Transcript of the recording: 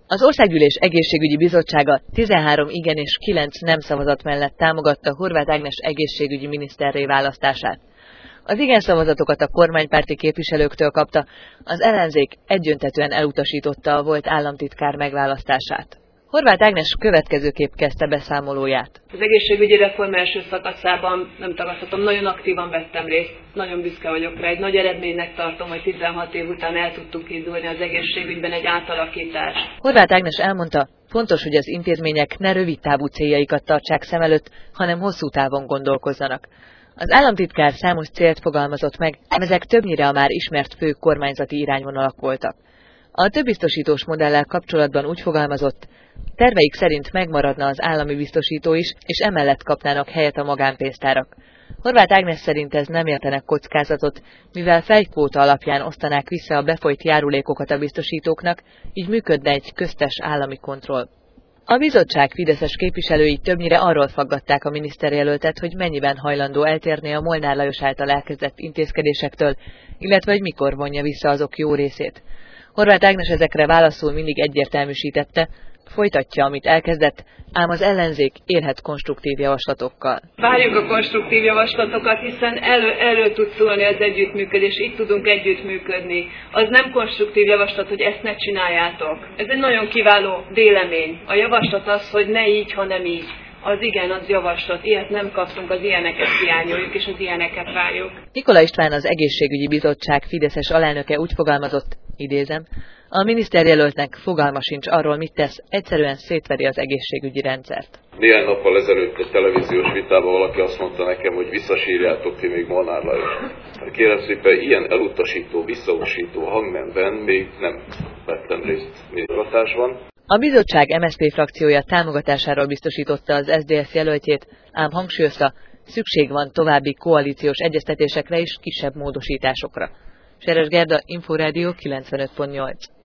Az Országgyűlés Egészségügyi Bizottsága 13 igen és 9 nem szavazat mellett támogatta Horváth Ágnes egészségügyi miniszterré választását. Az igen szavazatokat a kormánypárti képviselőktől kapta, az ellenzék egyöntetűen elutasította a volt államtitkár megválasztását. Horváth Ágnes következőképp kezdte beszámolóját. Az egészségügyi reform első szakaszában, nem tagadhatom, nagyon aktívan vettem részt, nagyon büszke vagyok rá, egy nagy eredménynek tartom, hogy 16 év után el tudtunk indulni az egészségügyben egy átalakítást. Horváth Ágnes elmondta, fontos, hogy az intézmények ne rövidtávú céljaikat tartsák szem előtt, hanem hosszú távon gondolkozzanak. Az államtitkár számos célt fogalmazott meg, ezek többnyire a már ismert fő kormányzati irányvonalak voltak. A többbiztosítós modellel kapcsolatban úgy fogalmazott, terveik szerint megmaradna az állami biztosító is, és emellett kapnának helyet a magánpénztárak. Horváth Ágnes szerint ez nem értenek kockázatot, mivel fejkvóta alapján osztanák vissza a befolyt járulékokat a biztosítóknak, így működne egy köztes állami kontroll. A bizottság fideszes képviselői többnyire arról faggatták a miniszterjelöltet, hogy mennyiben hajlandó eltérni a Molnár Lajos által elkezdett intézkedésektől, illetve hogy mikor vonja vissza azok jó részét. Horváth Ágnes ezekre válaszul mindig egyértelműsítette, folytatja, amit elkezdett, ám az ellenzék élhet konstruktív javaslatokkal. Várjuk a konstruktív javaslatokat, hiszen elő tud szólni az együttműködés, itt tudunk együttműködni. Az nem konstruktív javaslat, hogy ezt ne csináljátok. Ez egy nagyon kiváló vélemény. A javaslat az, hogy ne így, hanem így. Az igen, az javaslat. Ilyet nem kaptunk, az ilyeneket hiányoljuk, és az ilyeneket várjuk. Nikola István, az Egészségügyi Bizottság fideszes alelnöke úgy fogalmazott, idézem, a miniszterjelöltnek fogalma sincs arról, mit tesz, egyszerűen szétveri az egészségügyi rendszert. Néhány nappal ezelőtt egy televíziós vitában valaki azt mondta nekem, hogy visszasírjátok ti még Molnár Lajos. Kérem szépen, ilyen elutasító, visszautasító hangnemben még nem vettem részt miniszterhatásban. A bizottság MSZP frakciója támogatásáról biztosította az SZDSZ jelöltjét, ám hangsúlyozta, szükség van további koalíciós egyeztetésekre és kisebb módosításokra. Seres Gerda, Inforádió 95.8.